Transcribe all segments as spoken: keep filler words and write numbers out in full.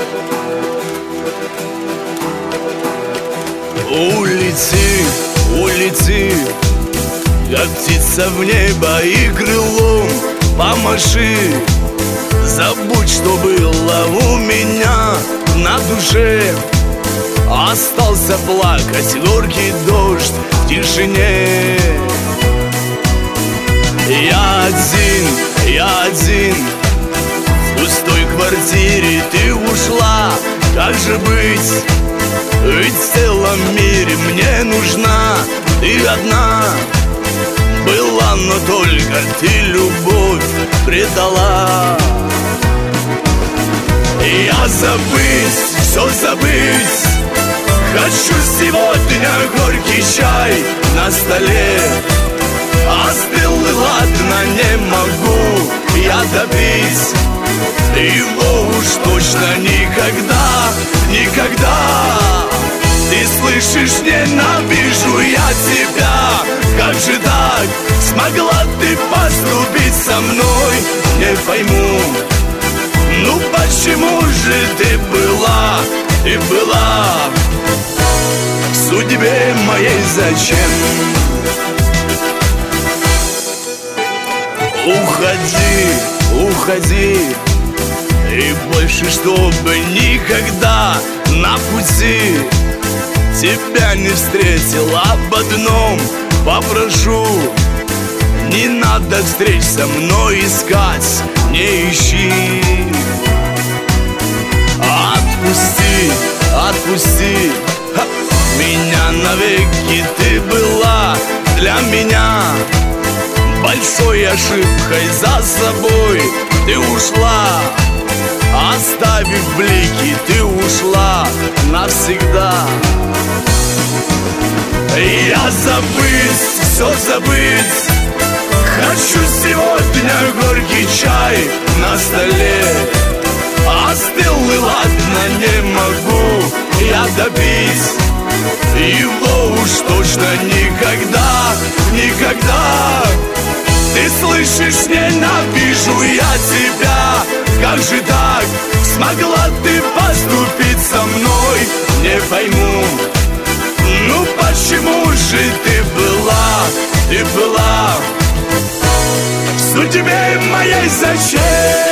Улети, улети, как птица в небо, и крылом помаши. Забудь, что было у меня на душе. Остался плакать горький дождь в тишине. Я один, я один в пустой квартире. Ты ушла, как же быть? Ведь в целом мире мне нужна ты одна. Была, но только ты любовь предала. Я забыть, все забыть хочу сегодня. Горький чай на столе остыл, и ладно, не могу я допить его уж точно никогда, никогда. Ты слышишь, ненавижу я тебя. Как же так смогла ты поступить со мной? Не пойму, ну почему же ты была, ты была в судьбе моей зачем? Уходи, уходи, и больше, чтобы никогда на пути тебя не встретил. Об одном попрошу: не надо встреч со мной искать, не ищи. Отпусти, отпусти Ха! Меня навеки. Ты была для меня большой ошибкой, за собой ты ушла, оставив блики, ты ушла навсегда. Я забыть, все забыть хочу сегодня. Горький чай на столе остыл, и ладно, не могу я допить его уж точно никогда, никогда. Ты слышишь, ненавижу я тебя. Как же так смогла ты поступить со мной? Не пойму, ну почему же ты была, ты была в судьбе моей зачем?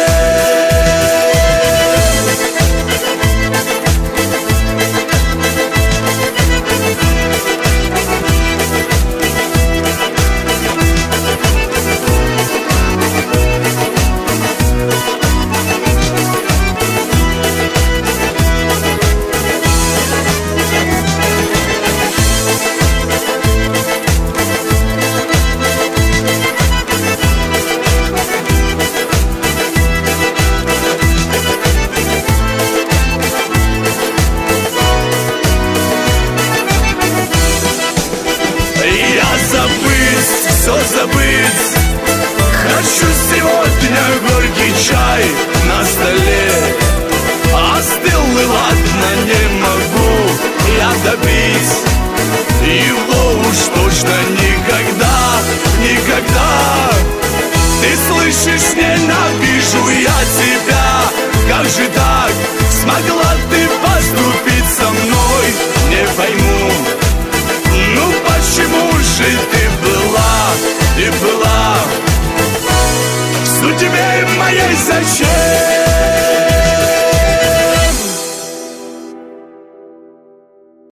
Все забыть хочу сегодня. Горький чай на столе остыл, и ладно, не могу я добить его уж точно никогда, никогда. Ты слышишь, ненавижу я тебя. Как же так смогла ты поступить со мной? Не пойму, ну почему же ты была, ты была в судьбе моей зачем?